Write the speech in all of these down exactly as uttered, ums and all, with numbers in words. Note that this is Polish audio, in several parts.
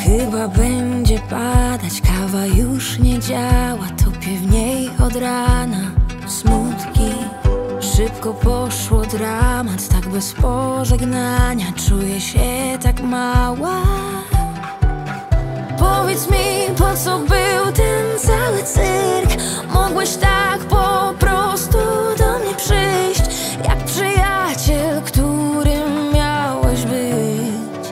Chyba będzie padać, kawa już nie działa. Topię w niej od rana smutki. Szybko poszło, dramat, tak bez pożegnania. Czuję się tak mała. Powiedz mi, po co był ten cały cyrk? Mogłeś tak po prostu do mnie przyjść, jak przyjaciel, którym miałeś być.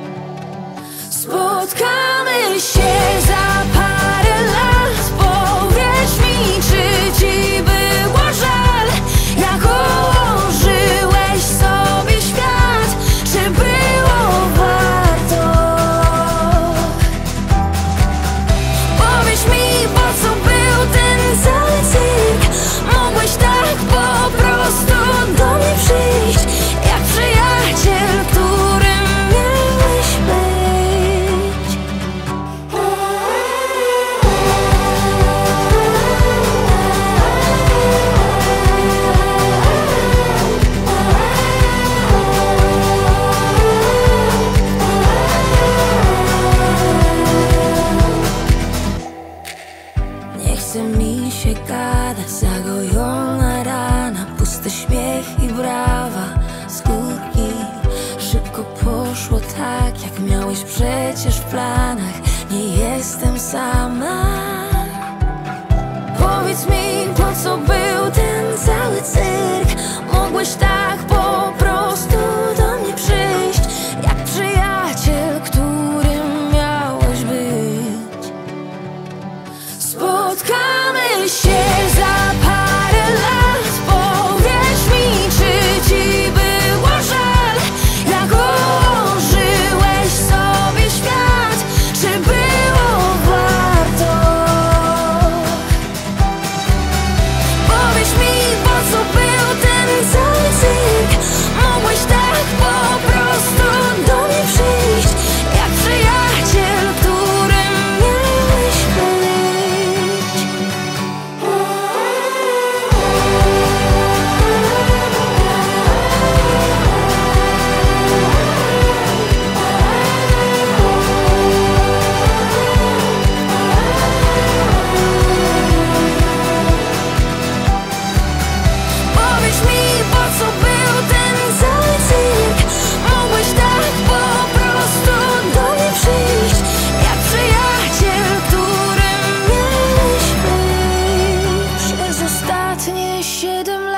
Spotkamy się za parę lat. Powiedz mi, czy ci było żal, jak ułożyłeś sobie świat? Czy było warto? Powiedz mi, po co był ten cały cyrk? Mogłeś tak po prostu do mnie przyjść, jak przyjaciel, którym miałeś być. Nie chce mi się gadać, zagojona rana, pusty śmiech i brawa z górki. Szybko poszło tak, jak miałeś przecież w planach. Nie jestem sama. Powiedz mi, po co był ten cały cyrk? Mogłeś tak po prostu do mnie przyjść, jak przyjaciel, którym miałeś być. Spotkamy się za parę lat. Powiedz mi, czy ci było żal, jak ułożyłeś sobie świat? Czy było warto? Powiedz mi, po co był ten cały cyrk? Mogłeś tak po prostu do mnie przyjść, jak przyjaciel, którym miałeś być. Powiedz mi, po co był ten cały cyrk? Mogłeś tak po prostu do mnie przyjść, jak przyjaciel, którym miałeś być. Przez ostatnie siedem lat